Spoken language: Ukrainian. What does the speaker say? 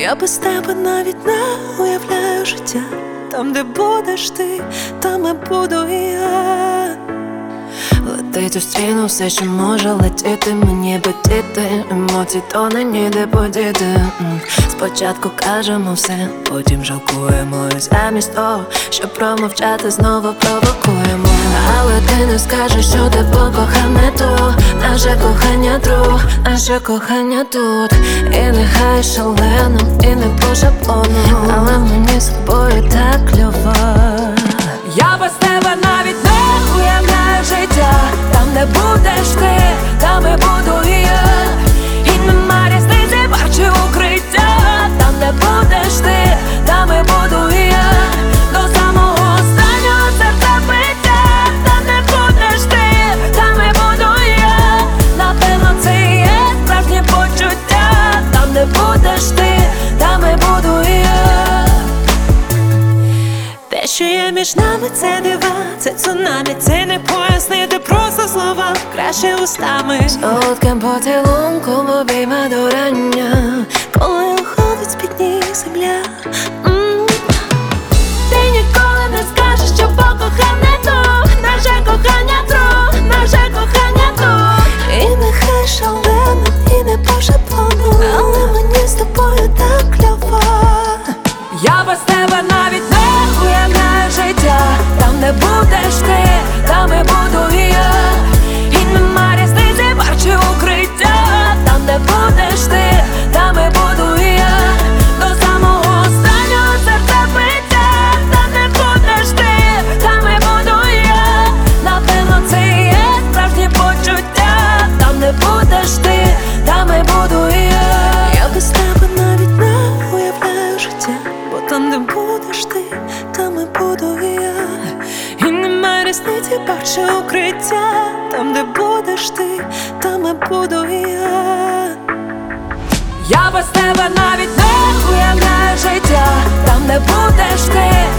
Я без тебе навіть не уявляю життя. Там, де будеш ти, там і буду і я. Летить у стіну все, що може летіти. Мені битіти, емоцій то не ніде подіти. Спочатку кажемо все, потім жалкуємо. І замість того, щоб промовчати, знову провокуємо. Але ти не скажеш, що ти покохане то. Наше кохання друг, наше кохання тут. І нехай шалено, і не по шаблону, але мені з тобою так кльово. Я без тебе навіть не уявляю життя. Там, де будеш ти, там і буду і я. І нема різниці, бачу укриття. Там, де будеш ти, там і буду і я. До самого останнього серця биття. Там, де будеш ти, там і буду і я. Напевно, це і є справжнє почуття. Там, де будеш ти, там і буду і я. Те, що є між нами, це дива, це цунамі, це не пояснити просто слова, краще устами. Солодким поцілунком обійме до рання, коли уходить з-під ніг земля. Ти ніколи не скажеш, що покохане то. Наше кохання друг, наше кохання тут. І нехай шалено, і не по шаблону, але мені з тобою так кльово. Я без тебе навіть не уявляю життя. Там, де будеш ти, там і буду і я. І нема різниці, бачу укриття. Там, де будеш ти, там і буду і я. До самого останнього серця биття. Там, де будеш ти, там і буду і я. Напевно, це і є справжнє почуття. Там, де будеш ти, там і буду і я. Я без тебе навіть не уявляю життя. Бо там, де будеш ти, там і буду і я. І немає різниці, бачу укриття. Там, де будеш ти, там і буду і я. Я без тебе навіть не уявляю життя. Там, де будеш ти,